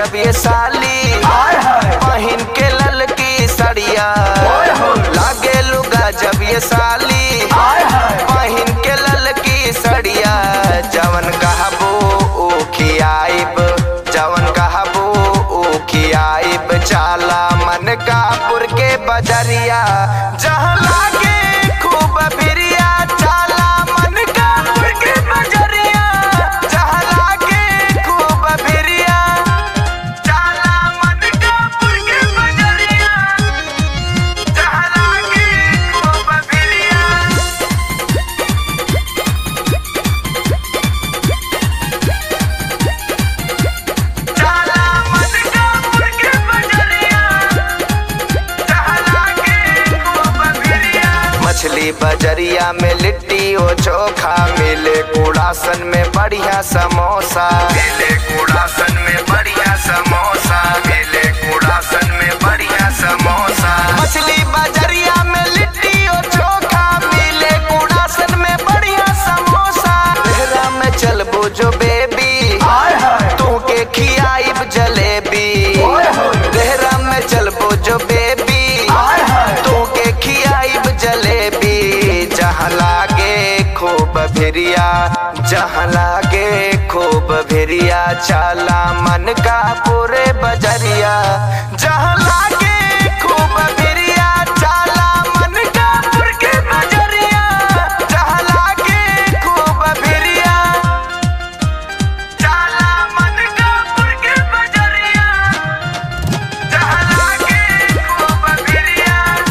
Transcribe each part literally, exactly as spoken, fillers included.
गजब ये साली पहिन के ललकी सड़िया लागे लू गजब ये साली पहिन के ललकी सड़िया जवन कहबो ऊ खियाइब जवन कहबो ऊ खियाइब चाला मन कापुर के बजरिया जहाँ लागे खूब बिरिया चाला मन कापुर के बजरिया जहाँ लागे खूब बिरिया चाला मन कापुर के बजरिया जहाँ लागे खूब बिरिया चाला मन कापुर के बजरिया जहाँ लागे खूब बिरिया मछली बजरिया में लिट्टी ओ चोखा मिले कूड़ासन में बढ़िया समोसा मिले कूड़ासन में बढ़िया समोसा मिले कूड़ासन में बढ़िया समोसा मछली बजरिया में लिट्टी ओ चोखा मिले कूड़ासन में बढ़िया समोसा लहरा में चलबो जो बेबी तू के खियाइब जलेबी लहरा में चलबो जो बेबी तू के खियाइब जलेबी जहाँ लागे खूब भिरिया जहाँ लागे खूब भिरिया चाला मन का पूरे बजरिया जहाँ लागे खूब भिरिया चाला मन का पुर के बजरिया जहाँ लागे खूब भिरिया चाला मन का पुर के बजरिया जहाँ लागे खूब भिरिया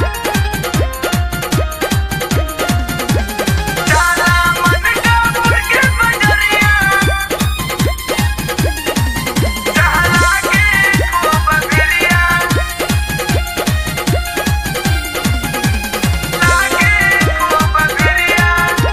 चाला मन का पुर के बजरिया जहाँ लागे खूब बिरिया लागे खूब बिरिया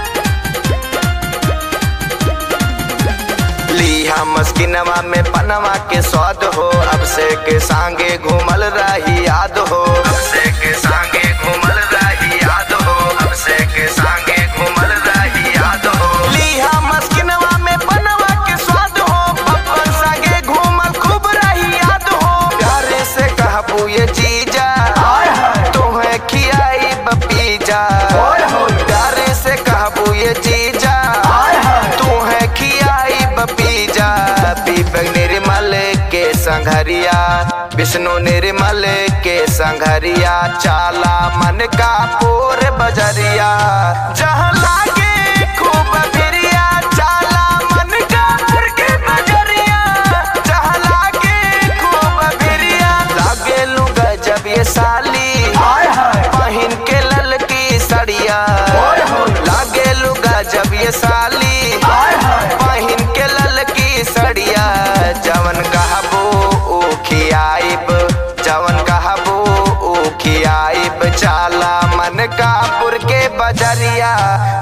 लिहा मस्किनवा में पनवा के स्वाद हो अब से के सांगे घूमल रही याद हो अब से के सांगे घूमल रही याद हो अब से के सांगे घूमल रही याद हो लिहा मस्किनवा में पनवा के स्वाद हो बब्बर संगे घूमल खूब रही याद हो प्यारे से कहबू ये जीजा तुम्हें खियाई बपीजा प्यारे से कहबू ये जीजा तुम्हें खियाई बपीजा पीपक निर्मल के संघरिया विष्णु निर्मल के संघरिया चाला मन का पूर बजरिया जहाँ लागे खूब बिरिया चाला मन का पुर के बजरिया जहाँ लागे खूब बिरिया लागे लू गजब ये साली पहिन के ललकी सड़िया लागे लू गजब ये साली पहिन के ललकी सड़िया जवन कहबो ऊ खियाइब जवन कहबो ऊ खियाइब चाला मन कापुर के बजरिया